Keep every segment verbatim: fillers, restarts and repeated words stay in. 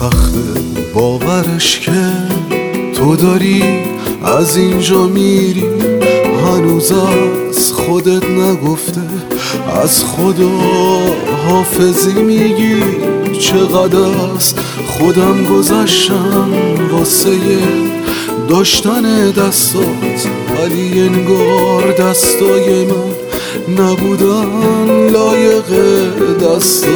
سخته باورش که تو داری از اینجا میری، هنوز از خودت نگفته از خدا حافظی میگی. چقدر از خودم گذشتم واسه داشتن دستات، ولی انگار دستای من نبودن لایق دستات.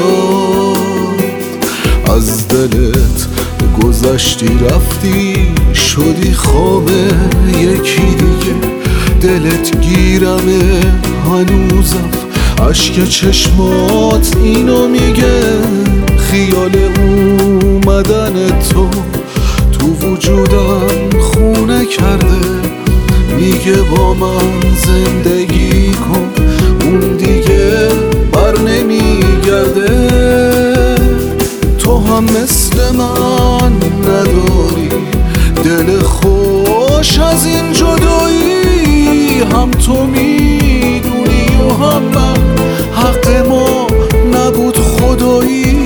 از دلت گذشتی رفتی شدی خواب یکی دیگه، دلت گیرمه هنوزم اشک چشمات اینو میگه. خیال اومدن تو تو وجودم خونه کرده، میگه با من زندگی کن اون دیگه بر نمیگرده. تو هم مثل من نداری دل خوش از این جدایی، هم تو میدونی و هم من حق ما نبود خدایی.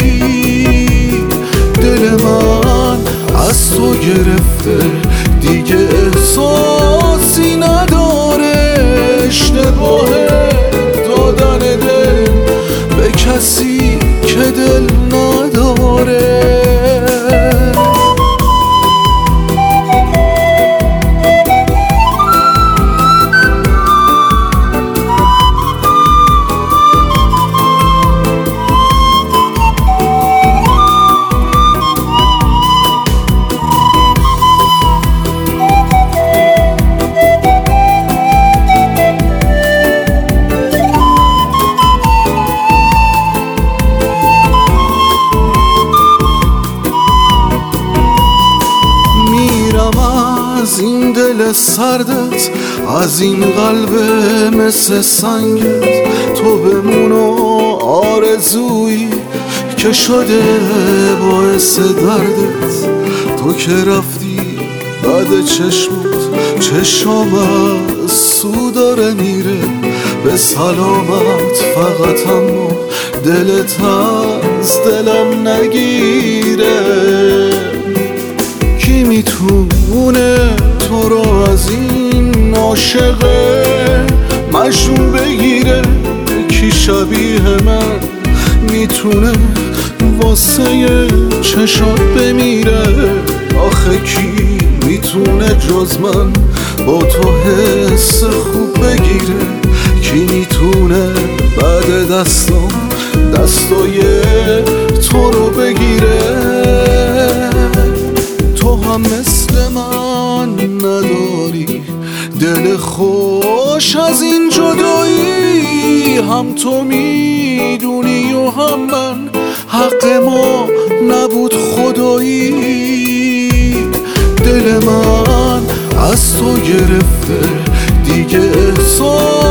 دل من از تو گرفته دیگه احساسی نداره، اشتباه دادن دل به کسی که دل نداره. از این دل سردت، از این قلب مثل سنگت، تو بمون و آرزویی که شده باعث دردت. تو که رفتی بعد چشمت چشم از سو داره میره به سلامت، فقط اما دلت از دلم نگیره. کی میتونه تو رو از این عاشق مجنون بگیره؟ کی شبیه من میتونه واسه چشات بمیره؟ آخه کی میتونه جز من با تو حس خوب بگیره؟ کی میتونه بعد دستام دستای تو رو بگیره؟ تو هم مثل من نداری دل خوش از این جدایی، هم تو میدونی و هم من حق ما نبود خدایی. دل من از تو گرفته دیگه احساس